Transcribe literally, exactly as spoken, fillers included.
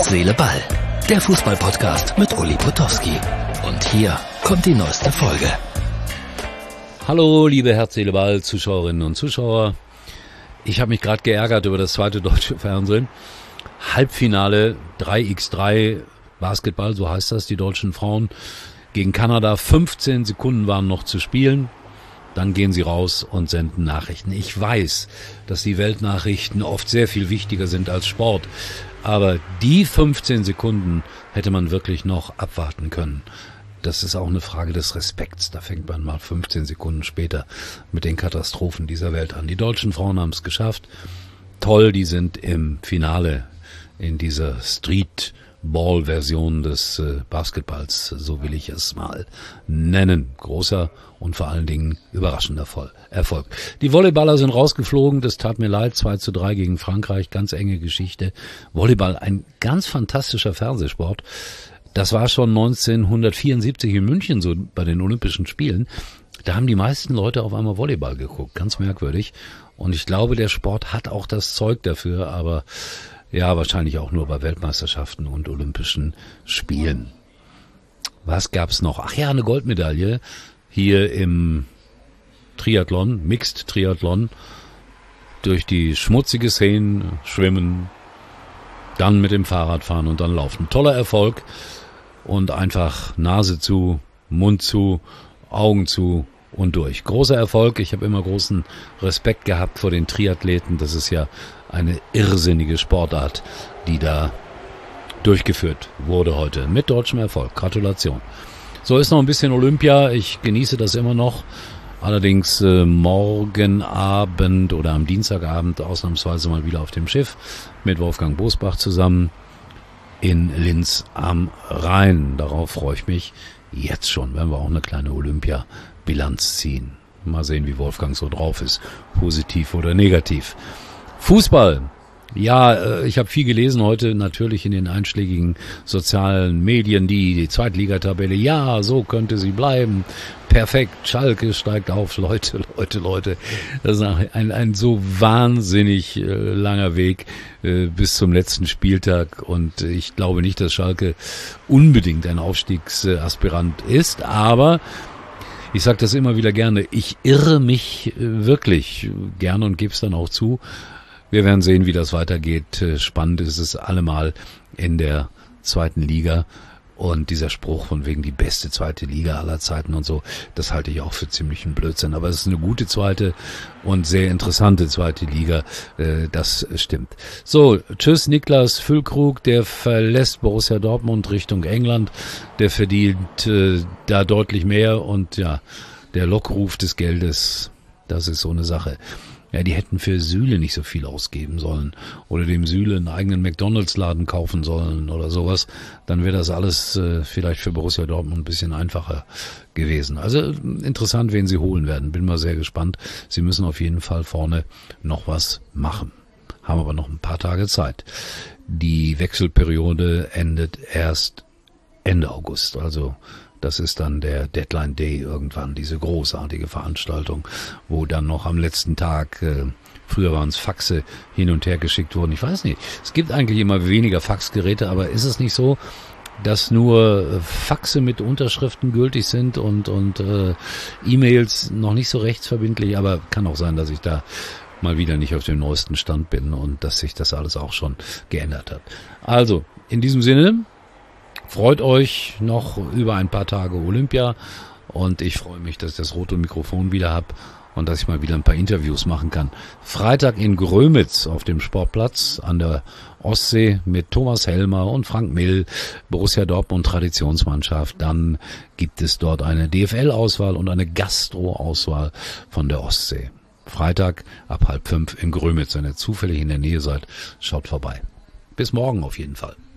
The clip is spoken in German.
Herz, Seele, Ball. Der Fußball-Podcast mit Uli Potowski. Und hier kommt die neueste Folge. Hallo, liebe Herz, Seele, Ball, Zuschauerinnen und Zuschauer. Ich habe mich gerade geärgert über das zweite deutsche Fernsehen. Halbfinale drei gegen drei Basketball, so heißt das, die deutschen Frauen gegen Kanada. fünfzehn Sekunden waren noch zu spielen. Dann gehen sie raus und senden Nachrichten. Ich weiß, dass die Weltnachrichten oft sehr viel wichtiger sind als Sport. Aber die fünfzehn Sekunden hätte man wirklich noch abwarten können. Das ist auch eine Frage des Respekts. Da fängt man mal fünfzehn Sekunden später mit den Katastrophen dieser Welt an. Die deutschen Frauen haben es geschafft. Toll, die sind im Finale in dieser Street Ball-Version des äh, Basketballs, so will ich es mal nennen. Großer und vor allen Dingen überraschender Erfolg. Die Volleyballer sind rausgeflogen, das tat mir leid, zwei zu drei gegen Frankreich, ganz enge Geschichte. Volleyball, ein ganz fantastischer Fernsehsport. Das war schon neunzehnhundertvierundsiebzig in München so bei den Olympischen Spielen. Da haben die meisten Leute auf einmal Volleyball geguckt, ganz merkwürdig. Und ich glaube, der Sport hat auch das Zeug dafür, aber ja, wahrscheinlich auch nur bei Weltmeisterschaften und Olympischen Spielen. Was gab's noch? Ach ja, eine Goldmedaille hier im Triathlon, Mixed Triathlon. Durch die schmutzige Szenen schwimmen, dann mit dem Fahrrad fahren und dann laufen. Toller Erfolg und einfach Nase zu, Mund zu, Augen zu und durch. Großer Erfolg. Ich habe immer großen Respekt gehabt vor den Triathleten. Das ist ja eine irrsinnige Sportart, die da durchgeführt wurde heute. Mit deutschem Erfolg. Gratulation. So ist noch ein bisschen Olympia. Ich genieße das immer noch. Allerdings äh, morgen Abend oder am Dienstagabend ausnahmsweise mal wieder auf dem Schiff mit Wolfgang Bosbach zusammen in Linz am Rhein. Darauf freue ich mich jetzt schon, wenn wir auch eine kleine Olympia-Bilanz ziehen. Mal sehen, wie Wolfgang so drauf ist, positiv oder negativ. Fußball. Ja, ich habe viel gelesen heute, natürlich in den einschlägigen sozialen Medien, die, die Zweitligatabelle, ja, so könnte sie bleiben. Perfekt, Schalke steigt auf, Leute, Leute, Leute. Das ist ein, ein so wahnsinnig äh, langer Weg äh, bis zum letzten Spieltag und ich glaube nicht, dass Schalke unbedingt ein Aufstiegsaspirant ist, aber ich sage das immer wieder gerne, ich irre mich äh, wirklich gerne und gebe es dann auch zu. Wir werden sehen, wie das weitergeht. Spannend ist es allemal in der zweiten Liga. Und dieser Spruch von wegen die beste zweite Liga aller Zeiten und so, das halte ich auch für ziemlichen Blödsinn. Aber es ist eine gute zweite und sehr interessante zweite Liga. Das stimmt. So, tschüss Niklas Füllkrug, der verlässt Borussia Dortmund Richtung England. Der verdient äh, da deutlich mehr. Und ja, der Lockruf des Geldes, das ist so eine Sache. Ja, die hätten für Süle nicht so viel ausgeben sollen oder dem Süle einen eigenen McDonalds-Laden kaufen sollen oder sowas. Dann wäre das alles äh, vielleicht für Borussia Dortmund ein bisschen einfacher gewesen. Also interessant, wen sie holen werden. Bin mal sehr gespannt. Sie müssen auf jeden Fall vorne noch was machen. Haben aber noch ein paar Tage Zeit. Die Wechselperiode endet erst Ende August, also das ist dann der Deadline Day irgendwann, diese großartige Veranstaltung, wo dann noch am letzten Tag, äh, früher waren es Faxe, hin und her geschickt wurden. Ich weiß nicht, es gibt eigentlich immer weniger Faxgeräte, aber ist es nicht so, dass nur Faxe mit Unterschriften gültig sind und, und äh, E-Mails noch nicht so rechtsverbindlich, aber kann auch sein, dass ich da mal wieder nicht auf dem neuesten Stand bin und dass sich das alles auch schon geändert hat. Also, in diesem Sinne, freut euch noch über ein paar Tage Olympia und ich freue mich, dass ich das rote Mikrofon wieder habe und dass ich mal wieder ein paar Interviews machen kann. Freitag in Grömitz auf dem Sportplatz an der Ostsee mit Thomas Helmer und Frank Mill, Borussia Dortmund Traditionsmannschaft. Dann gibt es dort eine D F L-Auswahl und eine Gastro-Auswahl von der Ostsee. Freitag ab halb fünf in Grömitz. Wenn ihr zufällig in der Nähe seid, schaut vorbei. Bis morgen auf jeden Fall.